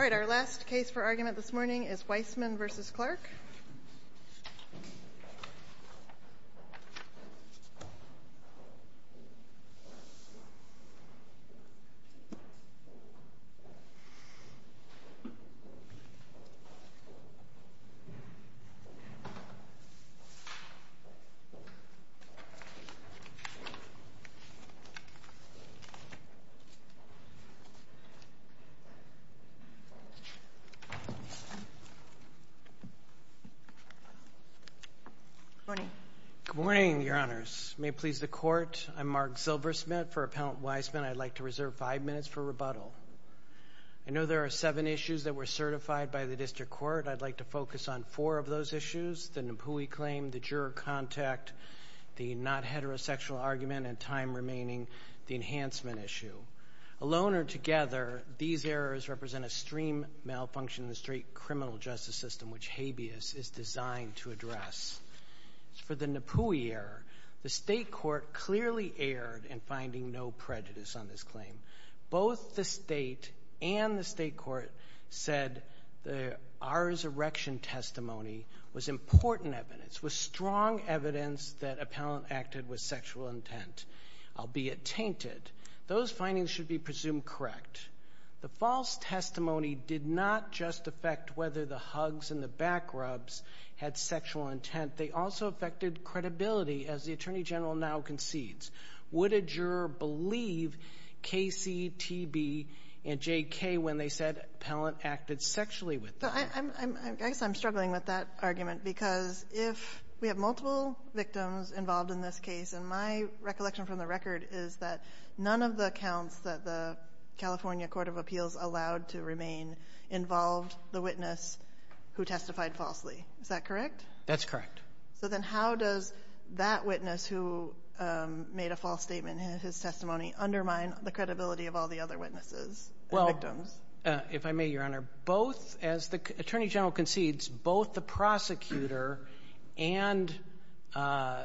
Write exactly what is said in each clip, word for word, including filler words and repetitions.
All right, our last case for argument this morning is Weissman v. Clark. Good morning, Your Honors. May it please the Court, I'm Mark Zilversmith for Appellant Weissman. I'd like to reserve five minutes for rebuttal. I know there are seven issues that were certified by the District Court. I'd like to focus on four of those issues, the Napui claim, the juror contact, the not heterosexual argument, and time remaining, the enhancement issue. Alone or together, these errors represent a extreme malfunction in the straight criminal justice system, which habeas is designed to address. For the Napui error, the State Court clearly erred in finding no prejudice on this claim. Both the State and the State Court said the R's erection testimony was important evidence, was strong evidence that appellant acted with sexual intent, albeit tainted. Those findings should be presumed correct. The false testimony did not just affect whether the hugs and the back rubs had sexual intent. They also affected credibility, as the Attorney General now concedes. Would a juror believe K C, T B, and J K when they said appellant acted sexually with them? So I, I'm, I'm, I guess I'm struggling with that argument, because if we have multiple victims involved in this case, and my recollection from the record is that none of the counts that the California Court of Appeals allowed to remain involved the witness who testified falsely. Is that correct? That's correct. So then how does that witness who um, made a false statement in his testimony undermine the credibility of all the other witnesses and well, victims? Uh, if I may, Your Honor, both, as the Attorney General concedes, both the prosecutor and uh,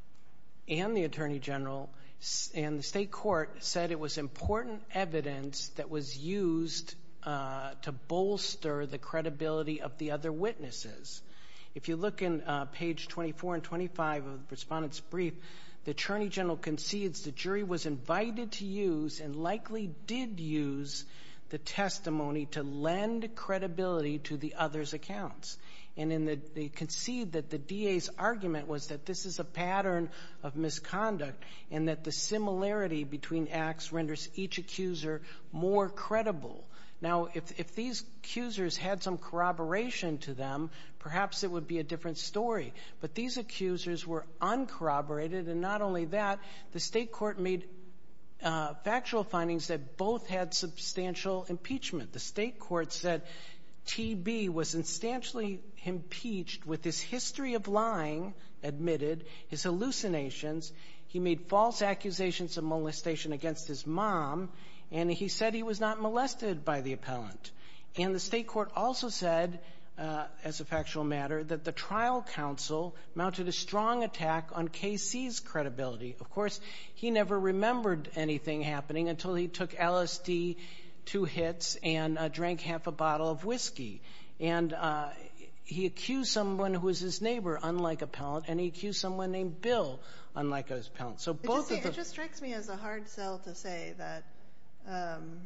and the Attorney General and the State Court said it was important evidence that was used uh, to bolster the credibility of the other witnesses. If you look in uh, page twenty-four and twenty-five of the Respondent's brief, the Attorney General concedes the jury was invited to use and likely did use the testimony to lend credibility to the others' accounts. And in the, they concede that the D A's argument was that this is a pattern of misconduct and that the similarity between acts renders each accuser more credible. Now, if, if these accusers had some corroboration to them, perhaps it would be a different story. But these accusers were uncorroborated, and not only that, the State Court made uh, factual findings that both had substantial impeachment. The State Court said T B was substantially impeached with his history of lying, admitted, his hallucinations. He made false accusations of molestation against his mom, and he said he was not molested by the appellant. And the State Court also said, uh, as a factual matter, that the trial counsel mounted a strong attack on K C's credibility. Of course, he never remembered anything happening until he took L S D, two hits, and uh, drank half a bottle of whiskey. And uh, he accused someone who was his neighbor, unlike appellant, and he accused someone named Bill, unlike his appellant. So both it just, of the... It just strikes me as a hard sell to say that um,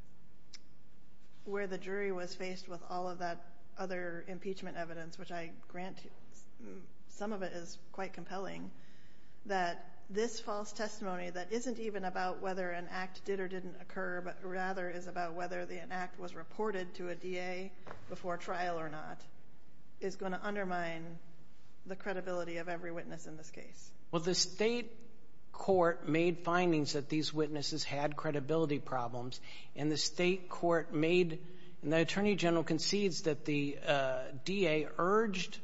where the jury was faced with all of that other impeachment evidence, which I grant some of it is quite compelling, that this false testimony that isn't even about whether an act did or didn't occur, but rather is about whether the, an act was reported to a D A before trial or not, is going to undermine the credibility of every witness in this case. Well, the State Court made findings that these witnesses had credibility problems, and the State Court made, and the Attorney General concedes that the uh, D A urged,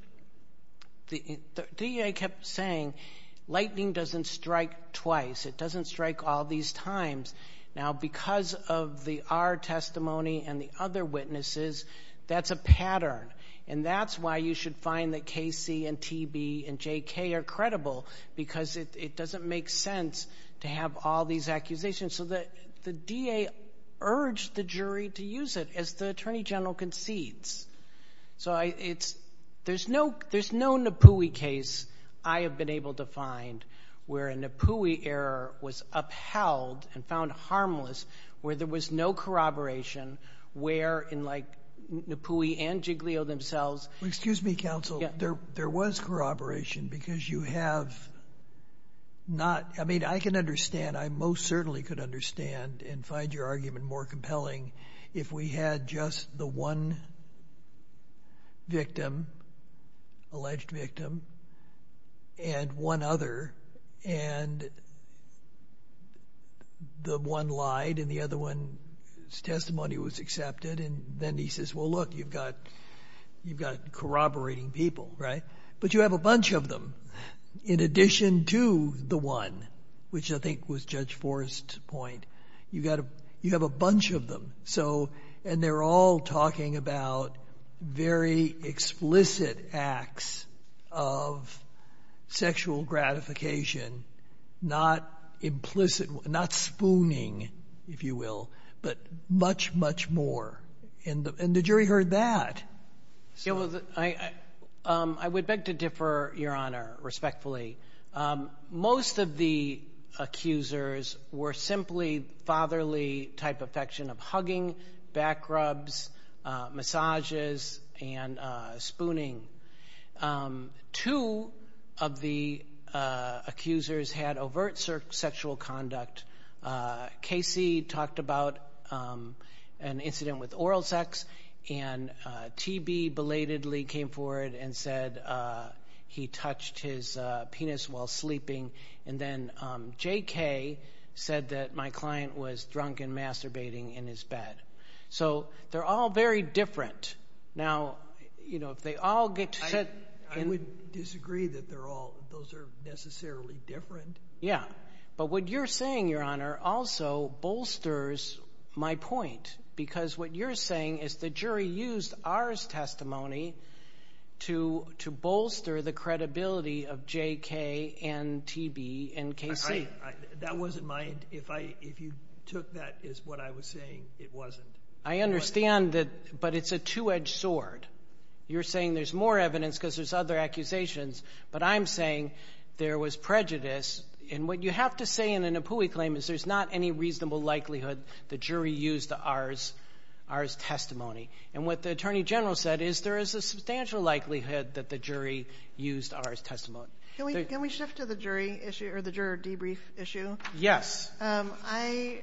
the, the D A kept saying, lightning doesn't strike twice. It doesn't strike all these times. Now, because of the R testimony and the other witnesses, that's a pattern. And that's why you should find that K C and T B and J K are credible, because it, it doesn't make sense to have all these accusations. So the, the D A urged the jury to use it, as the Attorney General concedes. So I, it's, there's no, there's no Napui case I have been able to find where a Napui error was upheld and found harmless, where there was no corroboration, where in like Napui and Giglio themselves. Well, excuse me, counsel. Yeah. There, there was corroboration because you have not, I mean, I can understand, I most certainly could understand and find your argument more compelling if we had just the one victim, alleged victim, and one other, and the one lied and the other one's testimony was accepted, and then he says, well, look, you've got you've got corroborating people, right? But you have a bunch of them in addition to the one, which I think was Judge Forrest's point. You got a, you have a bunch of them. So, and they're all talking about very explicit acts of sexual gratification, not implicit, not spooning, if you will, but much, much more. And the, and the jury heard that. So. Yeah, well, the, I, I, um, I would beg to differ, Your Honor, respectfully. Um, most of the accusers were simply fatherly type affection of hugging, back rubs, uh, massages, and uh, spooning. Um, two of the uh, accusers had overt sexual conduct. Uh, Casey talked about um, an incident with oral sex, and uh, T B belatedly came forward and said uh, he touched his uh, penis while sleeping. And then um, J K said that my client was drunk and masturbating in his bed. So they're all very different. Now, you know, if they all get to set... I would disagree that they're all, those are necessarily different. Yeah. But what you're saying, Your Honor, also bolsters my point, because what you're saying is the jury used ours testimony to to bolster the credibility of J K and T B and K C. I, I, that wasn't my, if I, if you took that as what I was saying, it wasn't. I understand that, but it's a two-edged sword. You're saying there's more evidence because there's other accusations, but I'm saying there was prejudice. And what you have to say in a Napui claim is there's not any reasonable likelihood the jury used ours, ours testimony. And what the Attorney General said is there is a substantial likelihood that the jury used ours testimony. Can we, there, can we shift to the jury issue or the juror debrief issue? Yes. Um, I,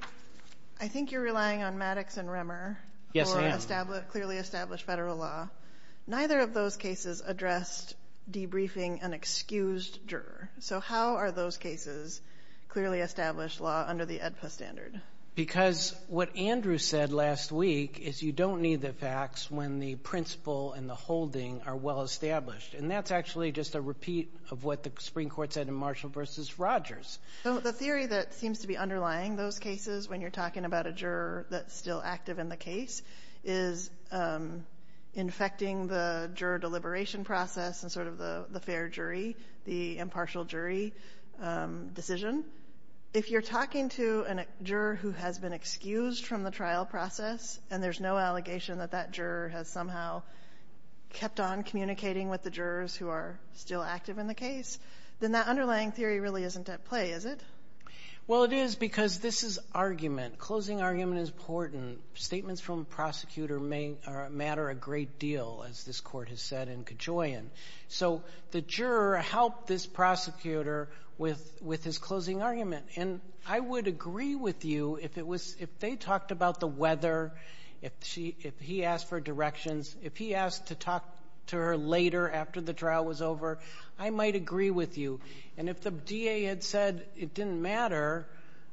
I think you're relying on Maddox and Remmer yes, for I am. Establi- clearly established federal law. Neither of those cases addressed debriefing an excused juror. So how are those cases clearly established law under the E D P A standard? Because what Andrew said last week is you don't need the facts when the principle and the holding are well established. And that's actually just a repeat of what the Supreme Court said in Marshall versus Rogers. So the theory that seems to be underlying those cases when you're talking about a juror that's still active in the case is um, infecting the juror deliberation process and sort of the, the fair jury, the impartial jury um, decision. If you're talking to a juror who has been excused from the trial process and there's no allegation that that juror has somehow kept on communicating with the jurors who are still active in the case, then that underlying theory really isn't at play, is it? Well, it is, because this is argument. Closing argument is important. Statements from a prosecutor may uh, matter a great deal, as this court has said in Kajoyan. So the juror helped this prosecutor with with his closing argument. And I would agree with you if it was if they talked about the weather, if she if he asked for directions, if he asked to talk to her later after the trial was over, I might agree with you. And if the D A had said it didn't matter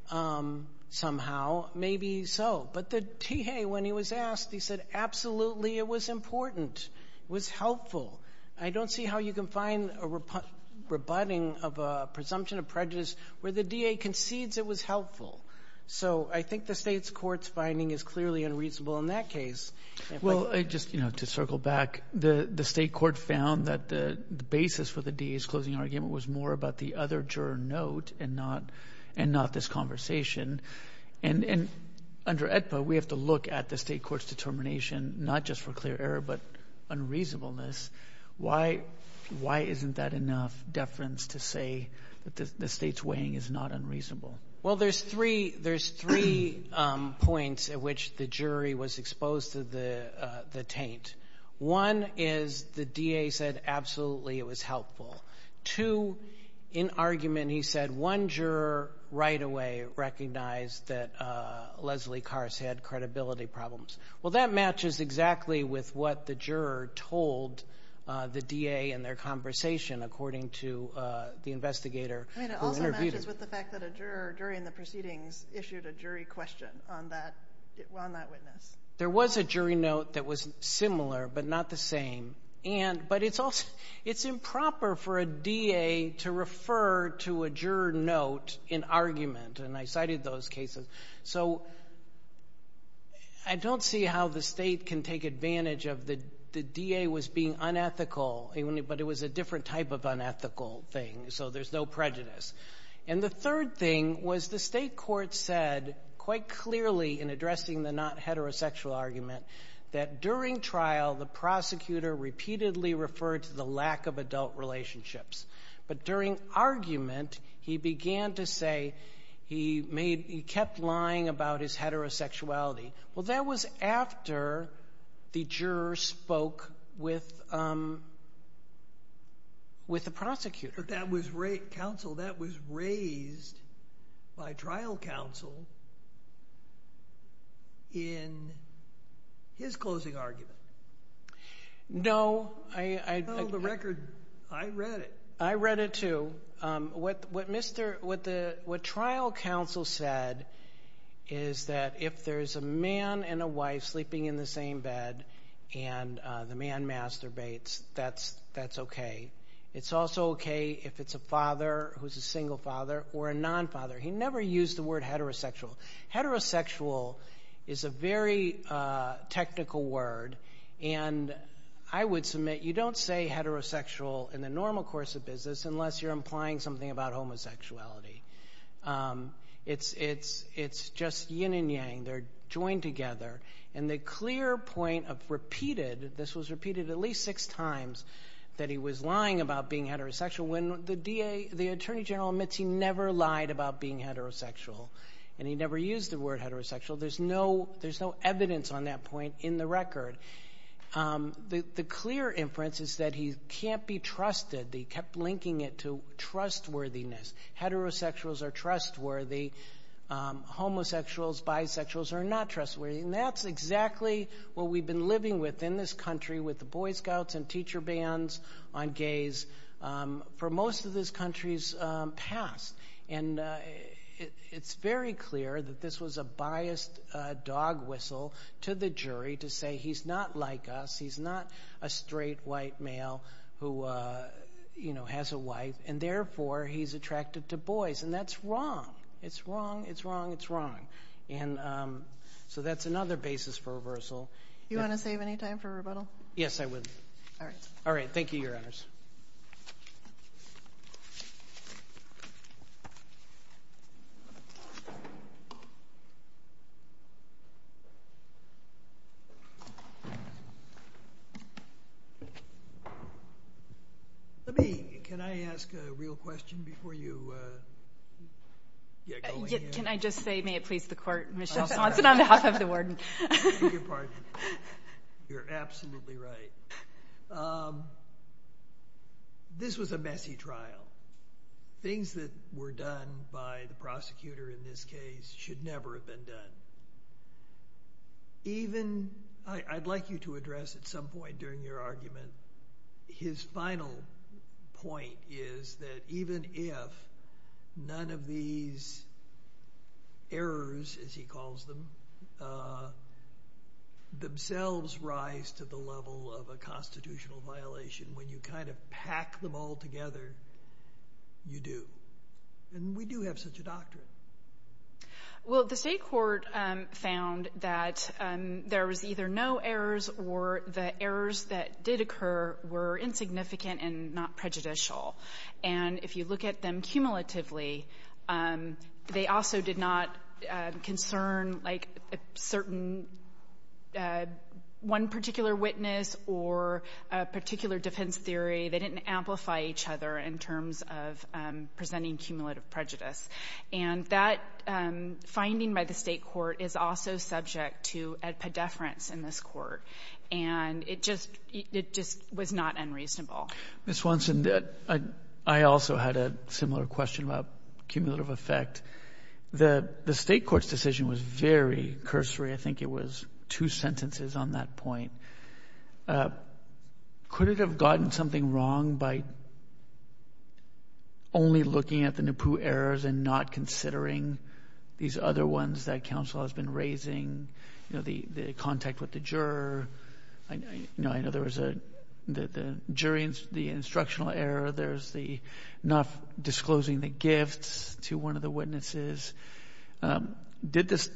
um, somehow, maybe so. But the D A, when he was asked, he said, absolutely, it was important. It was helpful. I don't see how you can find a repu- rebutting of a presumption of prejudice where the D A concedes it was helpful. So I think the state's court's finding is clearly unreasonable in that case. If well, I, I just, you know, to circle back, the, the state court found that the, the basis for the D A's closing argument was more about the other juror note and not and not this conversation. And and under E D P A, we have to look at the state court's determination, not just for clear error, but unreasonableness. Why, why isn't that enough deference to say that the, the state's weighing is not unreasonable? Well, there's three, there's three um, points at which the jury was exposed to the, uh, the taint. One is the D A said absolutely it was helpful. Two, in argument, he said one juror right away recognized that uh, Leslie Kars had credibility problems. Well, that matches exactly with what the juror told uh, the D A in their conversation, according to uh, the investigator I mean, it who also interviewed matches him. with the fact that a juror during the proceedings issued a jury question on that on that witness. There was a jury note that was similar, but not the same. And, but it's also, it's improper for a D A to refer to a juror note in argument, and I cited those cases. So I don't see how the state can take advantage of the, the D A was being unethical, but it was a different type of unethical thing, so there's no prejudice. And the third thing was the state court said quite clearly in addressing the not heterosexual argument that during trial, the prosecutor repeatedly referred to the lack of adult relationships. But during argument, he began to say he made, he kept lying about his heterosexuality. Well, that was after the juror spoke with, um, with the prosecutor. But that was ra- counsel, that was raised by trial counsel in his closing argument. No, I... I well, I, the record, I read it. I read it too. Um, what what Mister what the what trial counsel said is that if there's a man and a wife sleeping in the same bed and uh, the man masturbates, that's that's okay. It's also okay if it's a father who's a single father or a non-father. He never used the word heterosexual. Heterosexual is a very uh, technical word, and I would submit you don't say heterosexual in the normal course of business unless you're implying something about homosexuality. Um, it's it's it's just yin and yang. They're joined together. And the clear point of repeated, this was repeated at least six times, that he was lying about being heterosexual when the D A, the Attorney General admits he never lied about being heterosexual. And he never used the word heterosexual. There's no, there's no evidence on that point in the record. Um, the, the clear inference is that he can't be trusted. They kept linking it to trustworthiness. Heterosexuals are trustworthy. Um, homosexuals, bisexuals are not trustworthy. And that's exactly what we've been living with in this country with the Boy Scouts and teacher bans on gays um, for most of this country's um, past. And uh, It, it's very clear that this was a biased uh, dog whistle to the jury to say he's not like us, he's not a straight white male who, uh, you know, has a wife, and therefore he's attracted to boys. And that's wrong. It's wrong, it's wrong, it's wrong. And um, so that's another basis for reversal. You want to save any time for rebuttal? Yes, I would. All right. All right. Thank you, Your Honors. Let me, can I ask a real question before you uh, get going Uh, yeah, here? can I just say, may it please the court, Michelle Swanson on behalf of the warden. I beg your pardon. You're absolutely right. Um, this was a messy trial. Things that were done by the prosecutor in this case should never have been done. Even, I, I'd like you to address at some point during your argument, his final point is that even if none of these errors, as he calls them, uh, themselves rise to the level of a constitutional violation, when you kind of pack them all together, you do. And we do have such a doctrine. Well, the state court um, found that um, there was either no errors or the errors that did occur were insignificant and not prejudicial. And if you look at them cumulatively, um, they also did not uh, concern like a certain uh, one particular witness or a particular defense theory. They didn't amplify each other in terms of um, presenting cumulative prejudice. And that um, finding by the state court is also subject to E D P A deference in this court. And it just it just was not unreasonable. Miz Swanson, that, I, I also had a similar question about cumulative effect. The the state court's decision was very cursory. I think it was two sentences on that point. Uh, could it have gotten something wrong by only looking at the Napoo errors and not considering these other ones that counsel has been raising? You know, the, the contact with the juror. I, I, you know, I know there was a the, the jury, the instructional error. There's the not disclosing the gifts to one of the witnesses. Um, did this?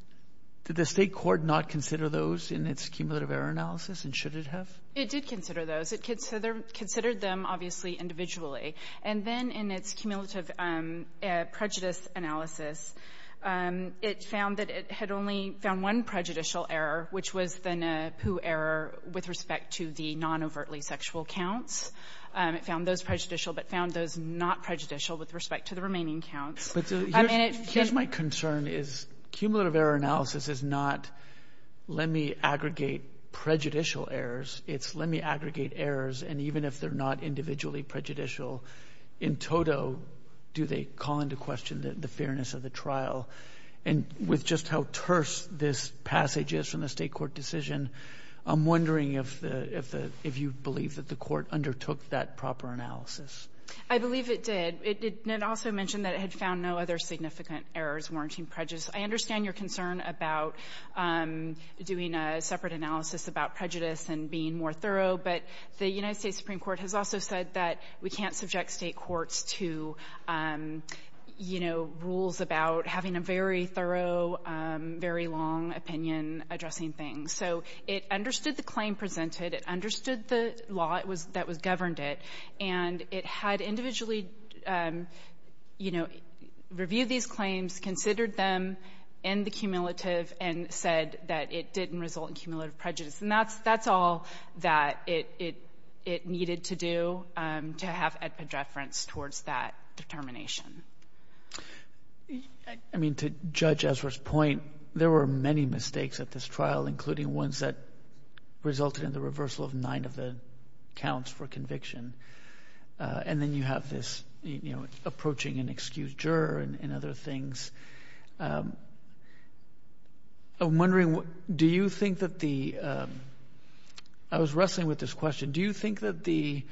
Did the state court not consider those in its cumulative error analysis, and should it have? It did consider those. It consider, considered them, obviously, individually. And then in its cumulative um, uh, prejudice analysis, um, it found that it had only found one prejudicial error, which was the Napoo error with respect to the non-overtly sexual counts. Um, it found those prejudicial, but found those not prejudicial with respect to the remaining counts. But uh, here's, um, and it, here's and, my concern is cumulative error analysis is not let me aggregate prejudicial errors. It's let me aggregate errors, and even if they're not individually prejudicial, in toto, do they call into question the, the fairness of the trial? And with just how terse this passage is from the state court decision, I'm wondering if the if the if you believe that the court undertook that proper analysis. I believe it did. It, it, it also mentioned that it had found no other significant errors warranting prejudice. I understand your concern about um, doing a separate analysis about prejudice and being more thorough, but the United States Supreme Court has also said that we can't subject state courts to um, you know, rules about having a very thorough, um, very long opinion addressing things. So it understood the claim presented, it understood the law it was, that was governed it, and it had individually, um, you know, reviewed these claims, considered them in the cumulative, and said that it didn't result in cumulative prejudice. And that's, that's all that it, it, it needed to do um, to have E D P A deference towards that determination. I mean, to Judge Ezra's point, there were many mistakes at this trial, including ones that resulted in the reversal of nine of the counts for conviction. Uh, and then you have this, you know, approaching an excused juror and, and other things. Um, I'm wondering, do you think that the, um, I was wrestling with this question, do you think that the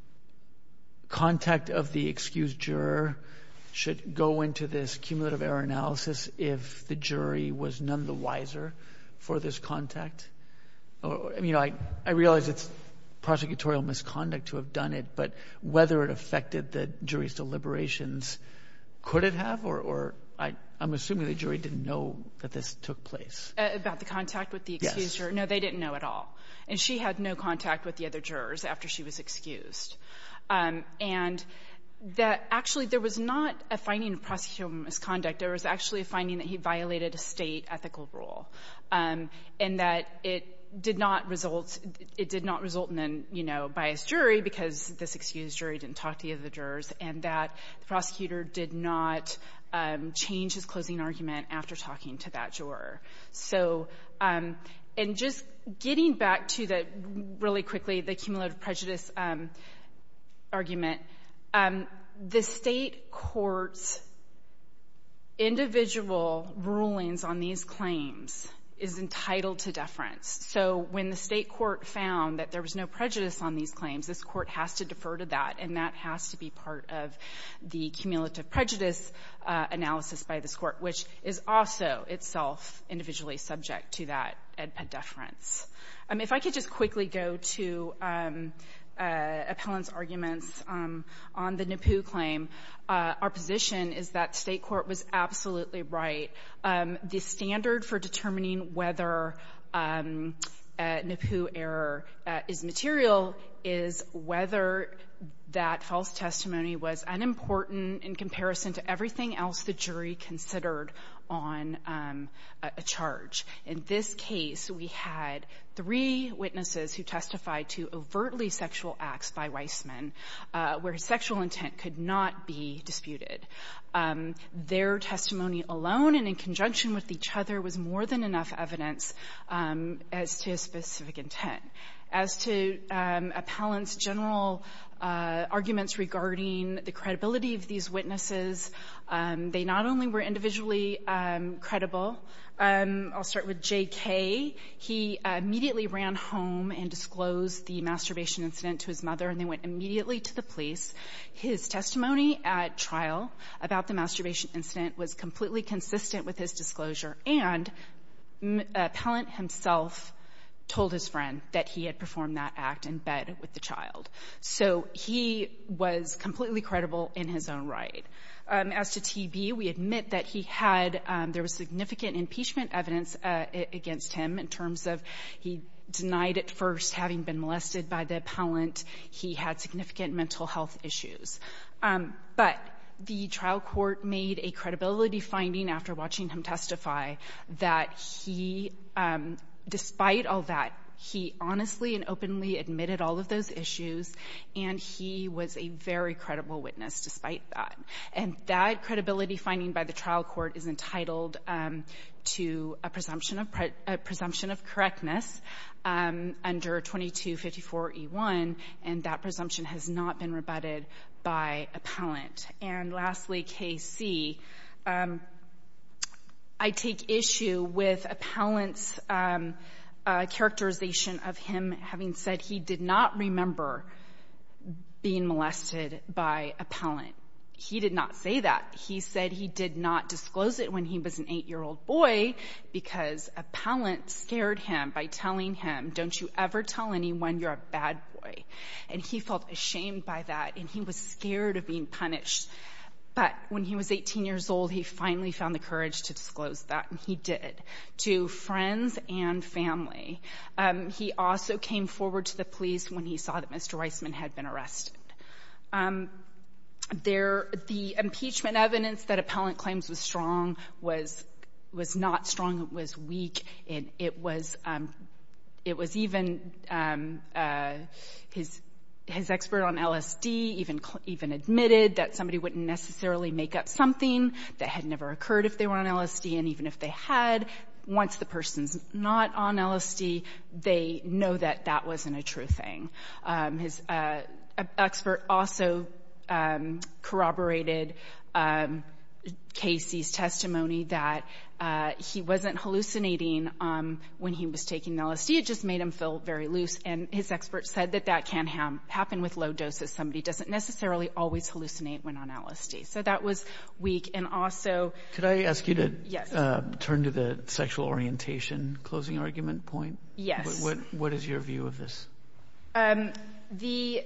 contact of the excused juror should go into this cumulative error analysis if the jury was none the wiser for this contact? Or, I mean, I, I realize it's prosecutorial misconduct to have done it, but whether it affected the jury's deliberations, could it have? Or, or I, I'm assuming the jury didn't know that this took place. Uh, about the contact with the excused Yes. juror? No, they didn't know at all. And she had no contact with the other jurors after she was excused. Um, and that actually there was not a finding of prosecutorial misconduct. There was actually a finding that he violated a state ethical rule, um, and that it did not result. It did not result in an you know biased jury because this excused jury didn't talk to the other jurors, and that the prosecutor did not um, change his closing argument after talking to that juror. So, um, and just getting back to the really quickly the cumulative prejudice um, argument. Um, the state court's individual rulings on these claims is entitled to deference. So when the state court found that there was no prejudice on these claims, this court has to defer to that, and that has to be part of the cumulative prejudice uh, analysis by this court, which is also itself individually subject to that E D P A deference. Um, if I could just quickly go to um, Uh, appellant's arguments um, on the Napoo claim, uh, our position is that state court was absolutely right. Um, the standard for determining whether um, a Napoo error uh, is material is whether that false testimony was unimportant in comparison to everything else the jury considered on um, a, a charge. In this case, we had three witnesses who testified to overtly sexual acts by Weissman, uh, where his sexual intent could not be disputed. Um, their testimony alone and in conjunction with each other was more than enough evidence um, as to his specific intent. As to um, appellant's general uh, arguments regarding the credibility of these witnesses, um, they not only were individually um, credible. Um, I'll start with J K. He uh, immediately ran home and disclosed the masturbation incident to his mother, and they went immediately to the police. His testimony at trial about the masturbation incident was completely consistent with his disclosure, and m- appellant himself told his friend that he had performed that act in bed with the child. So he was completely credible in his own right. Um, as to T B, we admit that he had, um, there was significant impeachment evidence uh, against him in terms of he denied at first having been molested by the appellant. He had significant mental health issues. Um, but the trial court made a credibility finding after watching him testify that he, um, despite all that, he honestly and openly admitted all of those issues, and he was a very credible witness despite that. And that credibility finding by the trial court is entitled um, to a presumption of pre- a presumption of correctness um, under twenty-two fifty-four E one, and that presumption has not been rebutted by appellant. And lastly, K C. Um, I take issue with appellant's um, uh, characterization of him having said he did not remember being molested by appellant. He did not say that. He said he did not disclose it when he was an eight-year-old boy because appellant scared him by telling him, don't you ever tell anyone you're a bad boy. And he felt ashamed by that, and he was scared of being punished. But when he was eighteen years old, he finally found the courage to disclose that, and he did, to friends and family. Um, he also came forward to the police when he saw that Mister Weissman had been arrested. Um, there, the impeachment evidence that appellant claims was strong was was not strong. It was weak. It, it was um, it was even um, uh, his. His expert on L S D even even admitted that somebody wouldn't necessarily make up something that had never occurred if they were on L S D, and even if they had, once the person's not on L S D, they know that that wasn't a true thing. Um, his uh, expert also um, corroborated um, Casey's testimony that uh, he wasn't hallucinating um, when he was taking L S D. It just made him feel very loose. And his expert said that that can ha- happen with low doses. Somebody doesn't necessarily always hallucinate when on L S D. So that was weak. And also... Could I ask you to yes. uh, turn to the sexual orientation closing argument point? Yes. What, what, what is your view of this? Um, the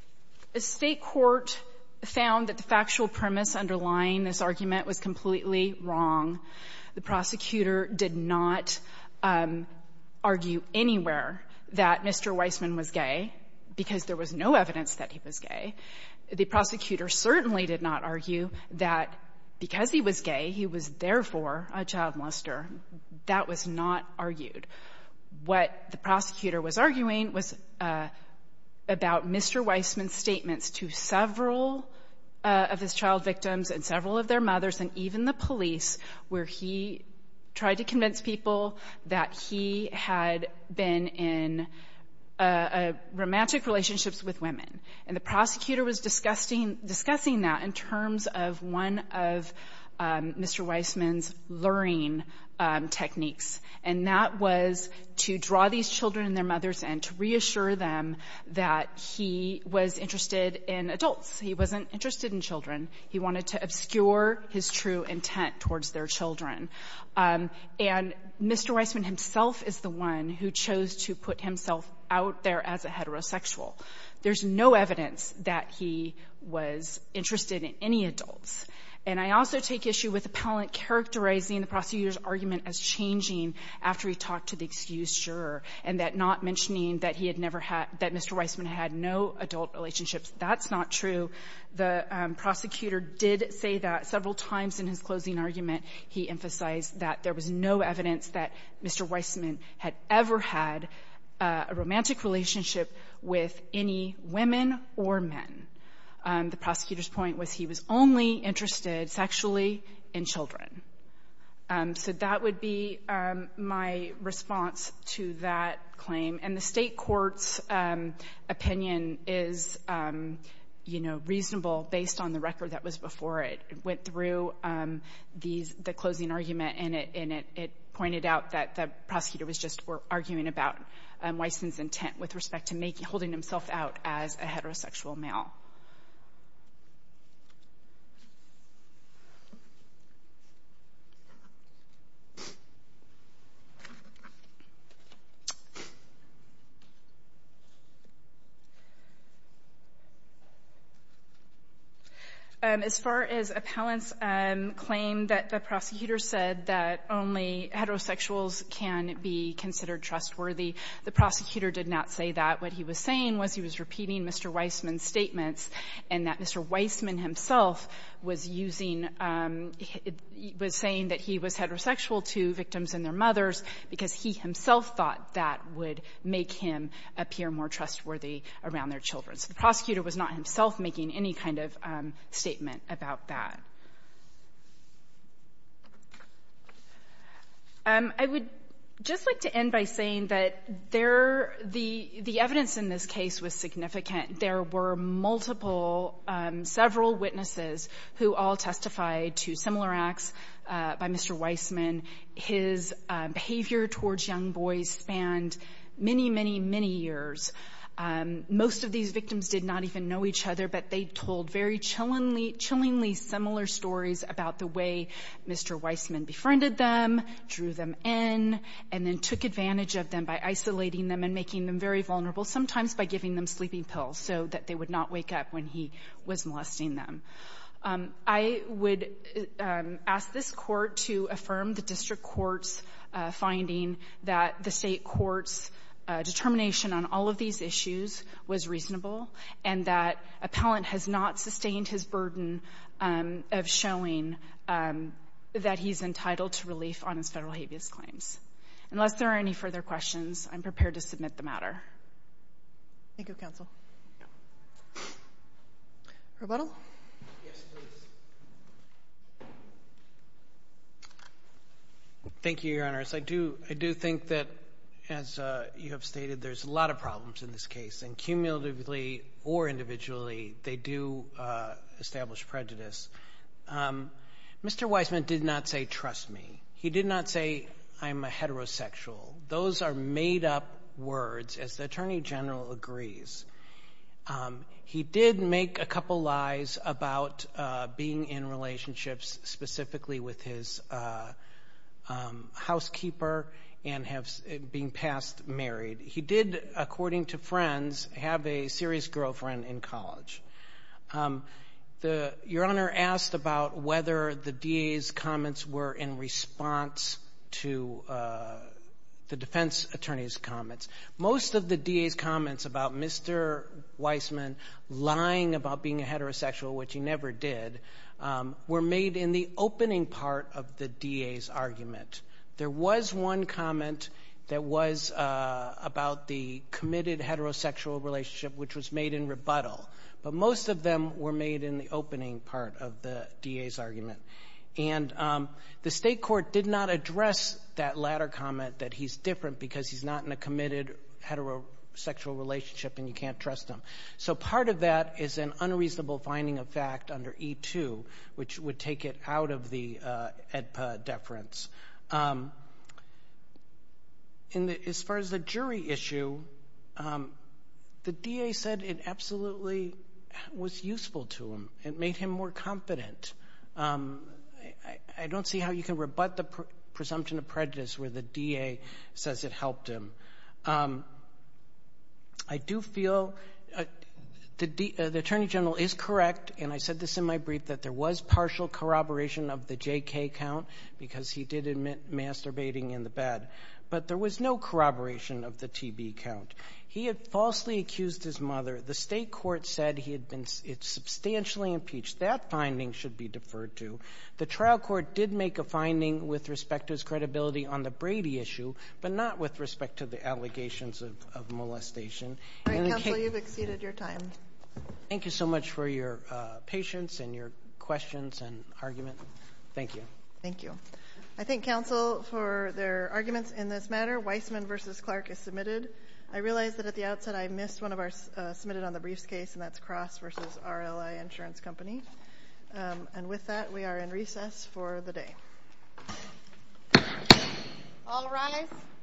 state court found that the factual premise underlying this argument was completely wrong. The prosecutor did not um, argue anywhere that Mister Weissman was gay because there was no evidence that he was gay. The prosecutor certainly did not argue that because he was gay, he was therefore a child molester. That was not argued. What the prosecutor was arguing was uh, about Mister Weissman's statements to several uh, of his child victims and several of their mothers and even the police, where he tried to convince people that he had been in uh, uh, romantic relationships with women. And the prosecutor was discussing, discussing that in terms of one of um, Mister Weissman's luring um, techniques. And that was to draw these children and their mothers in, to reassure them that he was interested in adults. He wasn't interested in children. He wanted to obscure his true intent towards their children. Um, and Mister Weissman himself is the one who chose to put himself out there as a heterosexual. There's no evidence that he was interested in any adults. And I also take issue with appellant characterizing the prosecutor's argument as changing after he talked to the excused juror, and that not mentioning that he had never had, that Mister Weissman had no adult relationships. That's not true. The um, prosecutor did say that several times in his closing argument. He emphasized that there was no evidence that Mister Weissman had ever had uh, a romantic relationship with any women or men. Um, the prosecutor's point was he was only interested sexually in children. Um, so that would be um, my response to that claim. And the state court's um, opinion is, um, you know, reasonable based on the record that was before it. It went through um, these the closing argument, and it and it, it pointed out that the prosecutor was just arguing about um, Weissman's intent with respect to making holding himself out as a heterosexual male. Um, as far as appellants um, claim that the prosecutor said that only heterosexuals can be considered trustworthy, the prosecutor did not say that. What he was saying was he was repeating Mister Weissman's statements, and that Mister Weissman himself was using, um, he was saying that he was heterosexual to victims and their mothers because he himself thought that would make him appear more trustworthy around their children. So the prosecutor was not himself making any kind of um, statement about that. Um, I would just like to end by saying that there, the the evidence in this case was significant. There were multiple, um, several witnesses who all testified to similar acts uh, by Mister Weissman. His uh, behavior towards young boys spanned many, many, many years. Um, most of these victims did not even know each other, but they told very chillingly, chillingly similar stories about the way Mister Weissman befriended them, drew them in, and then took advantage of them by isolating them and making them very vulnerable, sometimes by giving them sleeping pills so that they would not wake up when he was molesting them. Um, I would um, ask this court to affirm the district court's uh, finding that the state court's Uh, determination on all of these issues was reasonable, and that appellant has not sustained his burden um, of showing um, that he's entitled to relief on his federal habeas claims. Unless there are any further questions, I'm prepared to submit the matter. Thank you, counsel. Rebuttal? Yes, please. Thank you, Your Honors. I do, I do think that, as uh, you have stated, there's a lot of problems in this case, and cumulatively or individually, they do uh, establish prejudice. Um, Mister Weissman did not say, trust me. He did not say, I'm a heterosexual. Those are made-up words, as the Attorney General agrees. Um, he did make a couple lies about uh, being in relationships, specifically with his uh, um, housekeeper, and have being past married. He did, according to friends, have a serious girlfriend in college. Um, the, Your Honor asked about whether the D A's comments were in response to uh, the defense attorney's comments. Most of the D A's comments about Mister Weissman lying about being a heterosexual, which he never did, um, were made in the opening part of the D A's argument. There was one comment that was uh, about the committed heterosexual relationship, which was made in rebuttal. But most of them were made in the opening part of the D A's argument. And um, the state court did not address that latter comment that he's different because he's not in a committed heterosexual relationship and you can't trust him. So part of that is an unreasonable finding of fact under E two, which would take it out of the uh, E D P A deference. Um, in the, as far as the jury issue, um, the D A said it absolutely was useful to him. It made him more confident. Um, I, I don't see how you can rebut the pr presumption of prejudice where the D A says it helped him. Um, I do feel uh, The, D, uh, the Attorney General is correct, and I said this in my brief, that there was partial corroboration of the J K count because he did admit masturbating in the bed. But there was no corroboration of the T B count. He had falsely accused his mother. The state court said he had been it's substantially impeached. That finding should be deferred to. The trial court did make a finding with respect to his credibility on the Brady issue, but not with respect to the allegations of, of molestation. All right, and counsel, ca- you've exceeded your time. Thank you so much for your uh, patience and your questions and argument. Thank you. Thank you. I thank counsel for their arguments in this matter. Weissman versus Clark is submitted. I realize that at the outset I missed one of our uh, submitted on the briefs case, and that's Cross versus R L I Insurance Company. Um, and with that, we are in recess for the day. All rise.